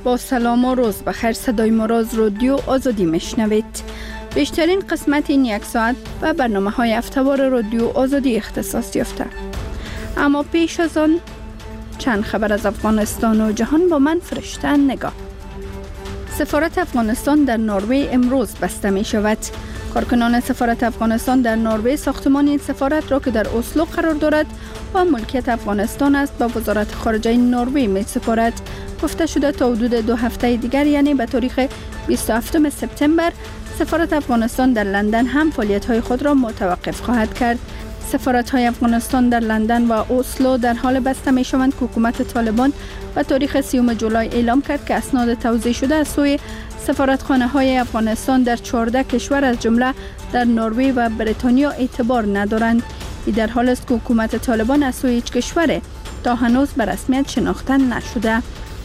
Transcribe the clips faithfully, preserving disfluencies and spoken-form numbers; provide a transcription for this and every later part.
با سلام و روز بخیر، صدای ما را از رادیو آزادی میشنوید. بیشترین قسمت این یک ساعت و برنامه های هفته‌وار رادیو آزادی اختصاص یافته. اما پیش از آن چند خبر از افغانستان و جهان با من فرشته نگاه. سفارت افغانستان در نروژ امروز بسته می شود. کارکنان سفارت افغانستان در نروژ ساختمان این سفارت را که در اسلو قرار دارد و ملکیت افغانستان است به وزارت خارجه نروژ می سپارد. گفته شده تا حدود دو هفته دیگر، یعنی به تاریخ بیست و هفتم سپتامبر، سفارت افغانستان در لندن هم فعالیت‌های خود را متوقف خواهد کرد. سفارت‌های افغانستان در لندن و اسلو در حال بسته می‌شوند که حکومت طالبان به تاریخ سیوم جولای اعلام کرد که اسناد توزیع شده از سوی سفارتخانه‌های افغانستان در چهارده کشور از جمله در نروژ و بریتانیا اعتبار ندارند. این در حال است که حکومت طالبان از سوی هیچ کشور تا هنوز به رسمیت شناخته نشده.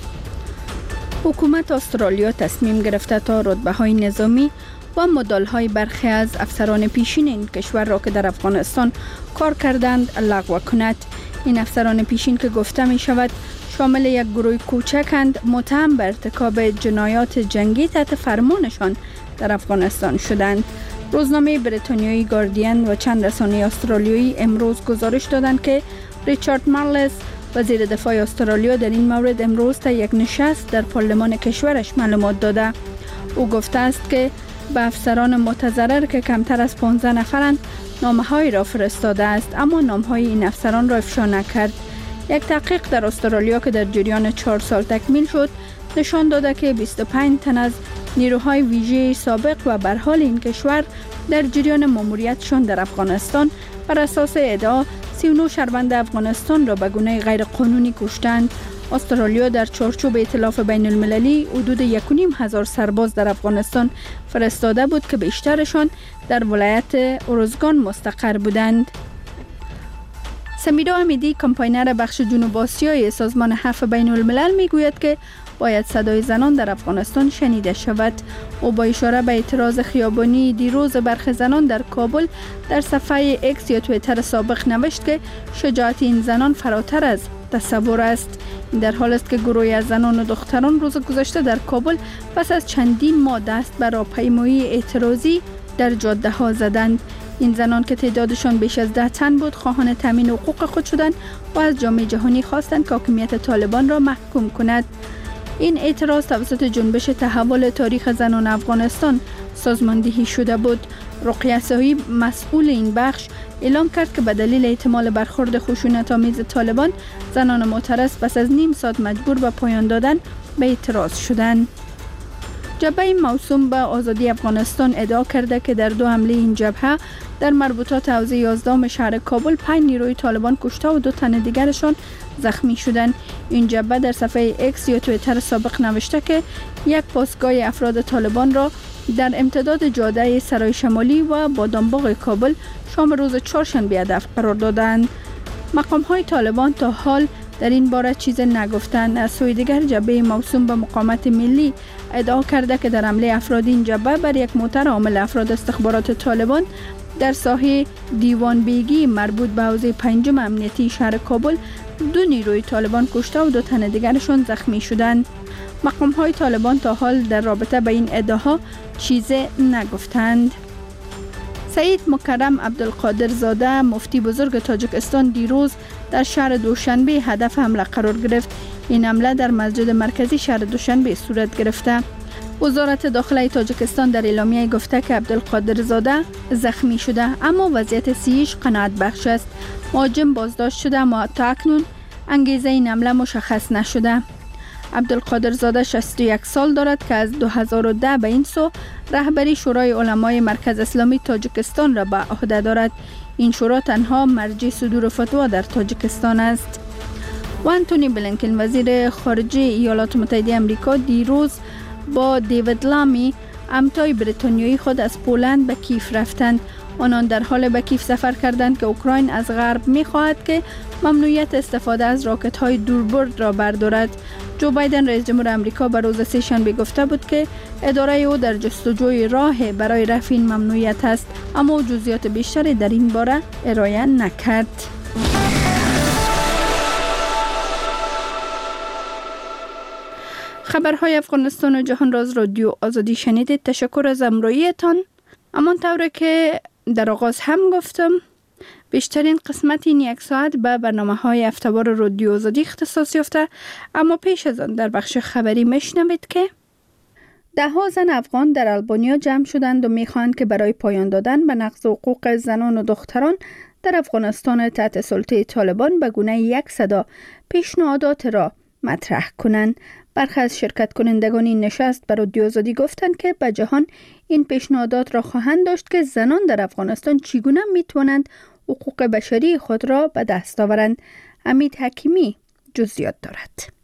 حکومت استرالیا تصمیم گرفته تا رتبه‌های نظامی و مدال‌های برخی از افسران پیشین این کشور را که در افغانستان کار کردند لغو کند. این افسران پیشین که گفته می شود شامل یک گروه کوچکند متهم به ارتکاب جنایات جنگی تحت فرمانشان در افغانستان شدند. روزنامه بریتانیایی گاردین و چند رسانه استرالیایی امروز گزارش دادند که ریچارد مارلز وزیر دفاع استرالیا در این مورد امروز تا یک نشست در پارلمان کشورش معلومات داده. او گفته است که به افسران متضرر که کمتر از پانزده نفرند نامه‌هایی را فرستاده است، اما نام‌های این افسران را افشا نکرد. یک تحقیق در استرالیا که در جریان چهار سال تکمیل شد نشان داده که بیست و پنج تن از نیروهای ویژه سابق و به حال این کشور در جریان ماموریتشان در افغانستان بر اساس ادعا سی و نه شهروند افغانستان را به گونه غیر قانونی کشتند. استرالیا در چارچوب ائتلاف بین المللی حدود یک و نیم هزار سرباز در افغانستان فرستاده بود که بیشترشان در ولایت اروزگان مستقر بودند. سمیرا امیدی، کمپاینر بخش جنوب آسیای سازمان حفظ بین الملل، میگوید که باید صدای زنان در افغانستان شنیده شود. او با اشاره به اعتراض خیابانی دیروز برخی زنان در کابل در صفحه اکس یا توییتر سابق نوشت که شجاعت این زنان فراتر از تصور است. این در حال است که گروهی از زنان و دختران روز گذشته در کابل پس از چندین ماه دست بر راهپیمایی اعتراضی در جاده ها زدند. این زنان که تعدادشان بیش از ده تن بود خواهان تامین حقوق خود شدند و از جامعه جهانی خواستند که حاکمیت طالبان را محکوم کند. این اعتراض توسط جنبش تحول تاریخ زنان افغانستان سازماندهی شده بود. رقیه صاحب، مسئول این بخش، اعلام کرد که به دلیل احتمال برخورد خشونت‌آمیز طالبان زنان معترض پس از نیم ساعت مجبور به پایان دادن به اعتراض شدند. جبهه موسوم به آزادی افغانستان ادعا کرده که در دو حمله این جبهه در مربوطات حوزه یازدهم شهر کابل پنج نیروی طالبان کشته و دو تن دیگرشان زخمی شدند. این جبهه در صفحه اکس یا توییتر سابق نوشته که یک پاسگاه افراد طالبان را در امتداد جاده سرای شمالی و بادامباغ کابل شام روز چهارشنبه هدف قرار دادند. مقام‌های طالبان تا حال در این باره چیز نگفتند. از سوی دیگر جبهه موسوم به مقاومت ملی ادعا کرده که در حمله افراد این جبهه بر یک موتر حامل افراد استخبارات طالبان در ساحه دیوان بیگی مربوط به حوزه پنجم امنیتی شهر کابل دو نیروی طالبان کشته و دو تن دیگرشان زخمی شدند. مقام‌های طالبان تا حال در رابطه با این ادعاها چیزی نگفتند. سید مکرم عبدالقادر زاده، مفتی بزرگ تاجیکستان، دیروز در شهر دوشنبه هدف حمله قرار گرفت. این حمله در مسجد مرکزی شهر دوشنبه صورت گرفته. وزارت داخله تاجیکستان در اعلامیه گفته که عبدالقادر زاده زخمی شده، اما وضعیت صحیش قناعت بخش است. مهاجم بازداشت شده، اما تا اکنون انگیزه این حمله مشخص نشده. عبدالقادر زاده شصت و یک سال دارد که از دو هزار و ده به این سو رهبری شورای علمای مرکز اسلامی تاجیکستان را به عهده دارد. این شورا تنها مرجع صدور فتوا در تاجیکستان است. و انتونی بلینکن، وزیر خارجه ایالات متحده آمریکا، دیروز با دیوید لامی، همتای بریتانیایی خود از پولند به کیف رفتند. آنان در حال به کیف سفر کردند که اوکراین از غرب می‌خواهد که ممنوعیت استفاده از راکت‌های دوربرد را بردارد. جو بایدن رئیس جمهور آمریکا به روز سه‌شنبه گفته بود که اداره او در جستجوی راه برای رفع این ممنوعیت است، اما جزئیات بیشتری در این باره ارائه نکرد. خبرهای افغانستان و جهان را از رادیو آزادی شنیدید. تشکر از همراهیتان. امان طوره که در آغاز هم گفتم بیشترین قسمت این یک ساعت به برنامه های هفته‌وار رادیو آزادی اختصاص یافته، اما پیش از آن در بخش خبری میشنوید که ده ها زن افغان در آلبانیا جمع شدند و میخواهند که برای پایان دادن به نقض حقوق زنان و دختران در افغانستان تحت سلطه طالبان به گونه یک صدا پیشنهادات را مطرح کنند. برخی از شرکت کنندگان این نشست به رادیو آزادی گفتند که به جهان این پیشنهادات را خواهند داشت که زنان در افغانستان چگونه میتوانند حقوق بشری خود را به دست آورند. حمید حکیمی جزئیات دارد.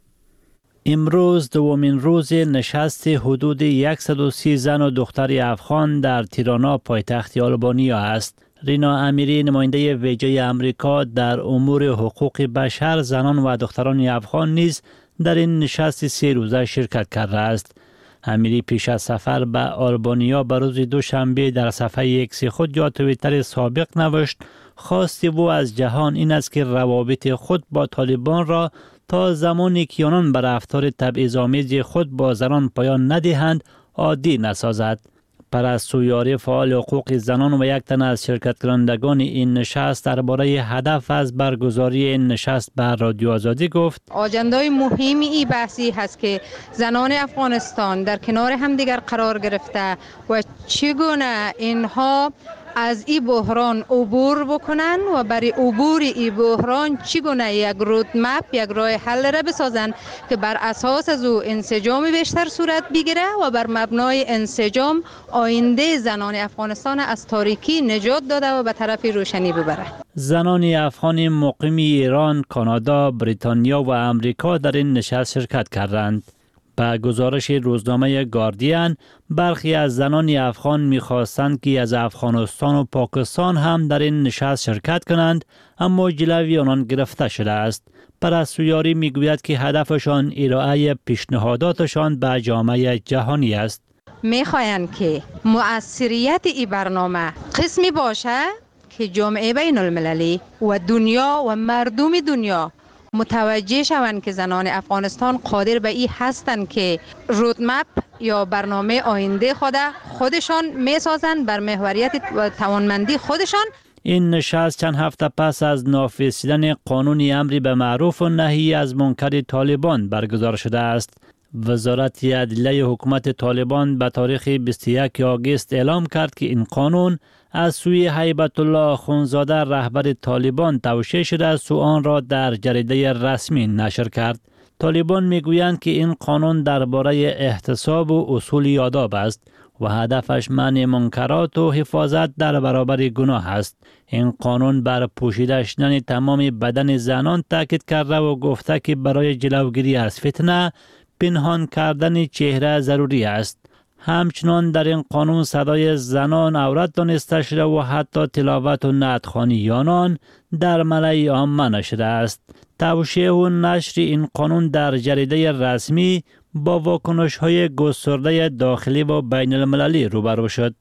امروز دومین روز نشست حدود صد و سی زن و دختر افغان در تیرانا پایتخت آلبانیا است. رینا امیری نماینده ویژه آمریکا در امور حقوق بشر زنان و دختران افغان نیز در این نشست سه روزه شرکت کرده است. امیری پیش از سفر به آلبانیا به روز دوشنبه در صفحه ایکس خود یا توییتر سابق نوشت خواستی او از جهان این است که روابط خود با طالبان را تا زمانی که آنان بر رفتار تبعیض‌آمیز خود با زنان پایان ندهند عادی نسازد. پرستویاری فعال حقوق زنان و یک تن از شرکت کنندگان این نشست درباره هدف از برگزاری این نشست به رادیو آزادی گفت آجندای مهمی این بحثی هست که زنان افغانستان در کنار همدیگر قرار گرفته و چگونه اینها از این بحران عبور بکنن و برای عبور این بحران چگونه یک رودمپ یک راه حل را بسازن که بر اساس از او انسجام بیشتر صورت بگیره و بر مبنای انسجام آینده زنان افغانستان از تاریکی نجات داده و به طرف روشنی ببره. زنان افغان مقیم ایران، کانادا، بریتانیا و امریکا در این نشست شرکت کردند. به گزارش روزنامه گاردین برخی از زنان افغان می‌خواستند که از افغانستان و پاکستان هم در این نشست شرکت کنند، اما جلوی آنان گرفته شده است. پرستویاری میگوید که هدفشان ارائه پیشنهاداتشان به جامعه جهانی است. میخواهند که مؤثریت این برنامه قسمی باشه که جامعه بین المللی و دنیا و مردم دنیا متوجه شوند که زنان افغانستان قادر به این هستند که رودمپ یا برنامه آینده خود خودشان میسازند بر محوریت و توانمندی خودشان. این نشست چند هفته پس از نافذ شدن قانون امری به معروف و نهی از منکر طالبان برگزار شده است. وزارت عدلیه حکومت طالبان به تاریخ بیست و یکم آگوست اعلام کرد که این قانون از سوی هیبت الله آخوندزاده رهبر طالبان توشیح شده است و آن را در جریده رسمی نشر کرد. طالبان میگویند که این قانون درباره احتساب و اصول آداب است و هدفش منع منکرات و حفاظت در برابر گناه است. این قانون بر پوشیده شدن تمام بدن زنان تاکید کرده و گفته که برای جلوگیری از فتنه پنهان کردن چهره ضروری است. همچنان در این قانون صدای زنان عورت دانسته شده و حتی تلاوت و نعت‌خوانی آنان در ملأ عامه نشده است. توشیح و نشر این قانون در جریده رسمی با واکنش‌های گسترده داخلی و بین المللی روبرو شد.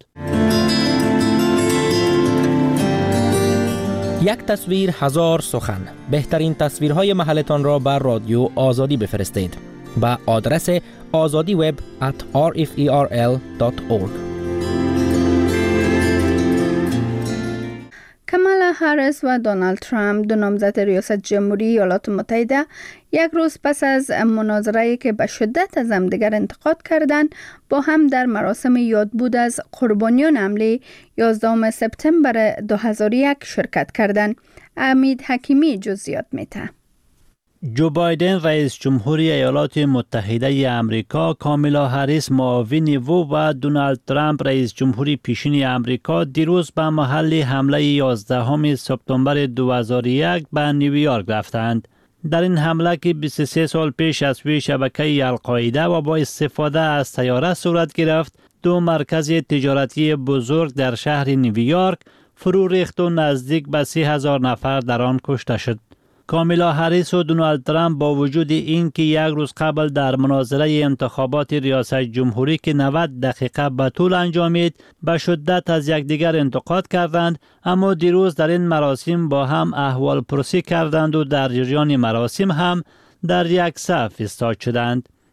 یک تصویر هزار سخن. بهترین تصویرهای محلتان را بر رادیو آزادی بفرستید. با آدرس آزادی وب ات آر اف ای آر ال دات اورگ. کامالا هریس و دونالد ترامپ دو نامزد ریاست جمهوری ایالات متحده یک روز پس از مناظره‌ای که به شدت از همدیگر انتقاد کردند با هم در مراسم یادبود از قربانیان حمله یازدهم سپتامبر دو هزار و یک شرکت کردند. حمید حکیمی جزئیات می‌دهد. جو بایدن رئیس جمهوری ایالات متحده آمریکا، کامالا هریس معاون او و دونالد ترامپ رئیس جمهوری پیشین آمریکا دیروز به محل حمله یازدهم سپتامبر دو هزار و یک به نیویورک رفتند. در این حمله که بیست و سه سال پیش از سوی شبکه القاعده و با استفاده از طیاره صورت گرفت، دو مرکز تجارتی بزرگ در شهر نیویورک فرو ریخت و نزدیک به سی هزار نفر در آن کشته شد. کامالا هریس و دونالد ترامپ با وجود این که یک روز قبل در مناظره انتخابات ریاست جمهوری که نود دقیقه به طول انجامید به شدت از یکدیگر انتقاد کردند، اما دیروز در این مراسم با هم احوال پرسی کردند و در جریان مراسم هم در یک صف ایستاد شدند.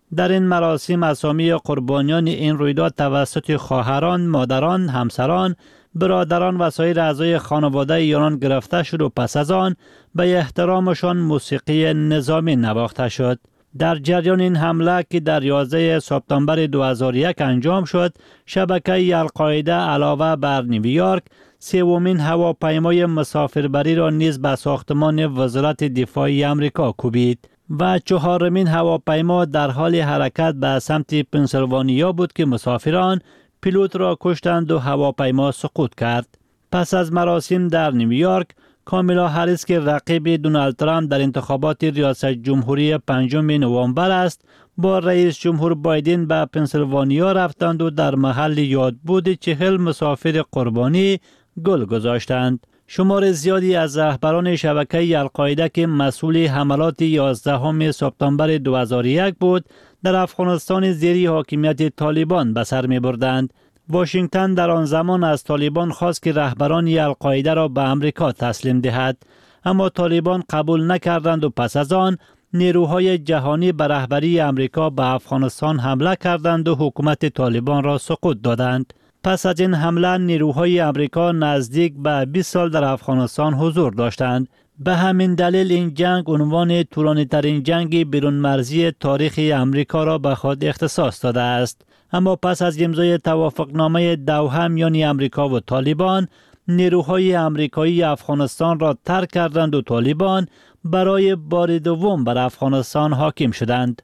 در این مراسم اسامی قربانیان این رویداد توسط خواهران، مادران، همسران، برادران و سایر اعضای خانواده یاران گرفته شد و پس از آن به احترامشان موسیقی نظامی نواخته شد. در جریان این حمله که در یازده سپتامبر دو هزار و یک انجام شد، شبکه القاعده علاوه بر نیویورک سومین هواپیمای مسافربری را نیز به ساختمان وزارت دفاع آمریکا کوبید و چهارمین هواپیما در حال حرکت به سمت پنسیلوانیا بود که مسافران پیلوت را کشتند و هواپیما سقوط کرد. پس از مراسم در نیویورک، کامالا هریس که رقیب دونالد ترامپ در انتخابات ریاست جمهوری پنجم نوامبر است، با رئیس جمهور بایدن به پنسیلوانیا رفتند و در محل یادبود چهل مسافر قربانی گل گذاشتند. شمار زیادی از رهبران شبکه القاعده که مسئول حملات یازدهم سپتامبر دو هزار و یک بود، در افغانستان زیر حاکمیت طالبان به سر می بردند. واشنگتن در آن زمان از طالبان خواست که رهبران القاعده را به امریکا تسلیم دهد، اما طالبان قبول نکردند و پس از آن نیروهای جهانی به رهبری امریکا به افغانستان حمله کردند و حکومت طالبان را سقوط دادند. پس از این حمله نیروهای امریکا نزدیک به بیست سال در افغانستان حضور داشتند. به همین دلیل این جنگ عنوان طولانی ترین جنگ بیرون مرزی تاریخ امریکا را به خود اختصاص داده است. اما پس از امضای توافقنامه دوحه میان امریکا و طالبان، نیروهای امریکایی افغانستان را ترک کردند و طالبان برای بار دوم بر افغانستان حاکم شدند.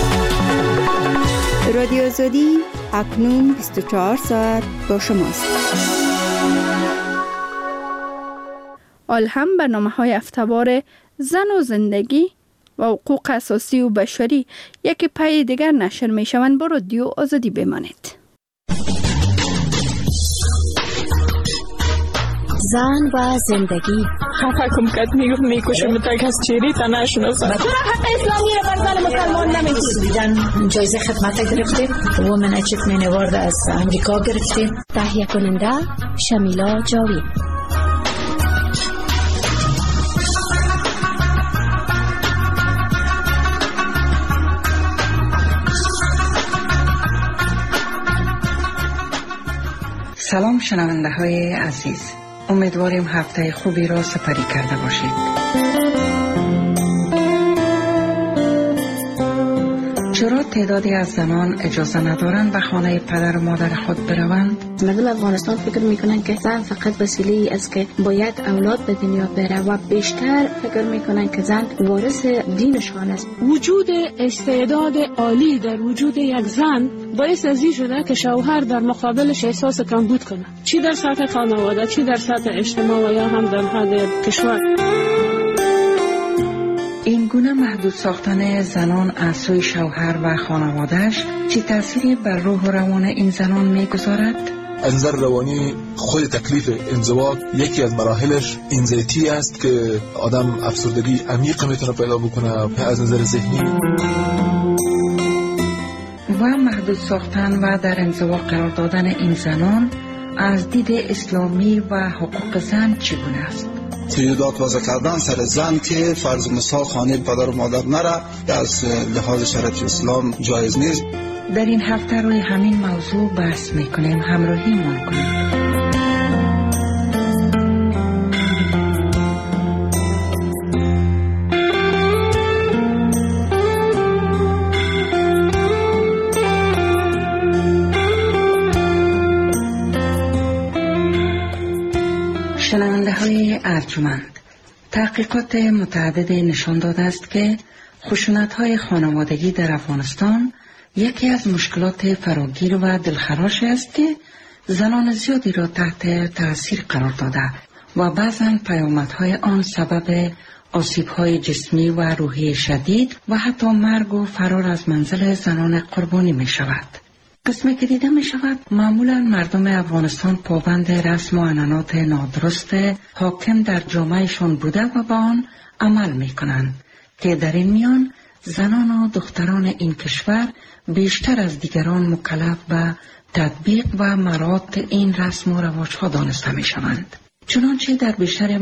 رادیو آزادی اکنون بیست و چهار ساعت با شماست. آل هم برنامه‌های هفته‌وار زن و زندگی و حقوق اساسی و بشری یکی پای دیگر نشر می شوند. با رادیو آزادی بمانید. زن و زندگی حکم کت میگفت میکشم تا کس چیری تا نشناسم. چرا حق اسلامی رو بر زن مسلمان نمیدید؟ جایزه خدمت گرفتیم، وومن اچیومنت اوارد از امریکا گرفتیم. تهیه کننده شمیلا جاوید. سلام شنونده های عزیز، امیدواریم هفته خوبی را سپری کرده باشید. چرا تعدادی از زنان اجازه ندارند به خانه پدر و مادر خود بروند؟ مردم افغانستان فکر میکنن که زن فقط وسیله است که باید اولاد به دنیا بره و بیشتر فکر میکنن که زن وارث دینشان است. وجود استعداد عالی در وجود یک زن باعث از این شده که شوهر در مقابلش احساس کمبود کنه، چی در سطح خانواده، چی در سطح اجتماع و یا هم در حد کشور. این گونه محدود ساختن زنان از سوی شوهر و خانوادهش چی تأثیری بر روح و روان این زنان میگذارد؟ از نظر روانی خود تکلیف انزوا یکی از مراحلش انزایتی است که آدم افسردگی عمیق میتونه پیدا بکنه از نظر ذهنی. و محدود ساختن و در انزوا قرار دادن این زنان از دید اسلامی و حقوق زن چگونه است؟ تجدیدات وضع کردن سر زن که فرض مثال خانه پدر و مادر نره از لحاظ شرعی اسلام جایز نیست. در این هفته روی همین موضوع بحث میکنیم، همراهی ما کنید. شنونده های ارجمند، تحقیقات متعدد نشان داده است که خشونت های خانوادگی در افغانستان یکی از مشکلات فراگیر و دلخراش است که زنان زیادی را تحت تاثیر قرار داده و بعضاً پیامدهای آن سبب آسیب‌های جسمی و روحی شدید و حتی مرگ و فرار از منزل زنان قربانی می شود. قسمی که دیده می شود معمولا مردم افغانستان پابند رسم و عنعنات نادرست حاکم در جامعهشان بوده و با آن عمل می کنند که در این میان زنان و دختران این کشور بیشتر از دیگران مکلف به تطبیق و مراعات این رسم و رواج‌ها دانسته می شوند. چنانچه در بیشتر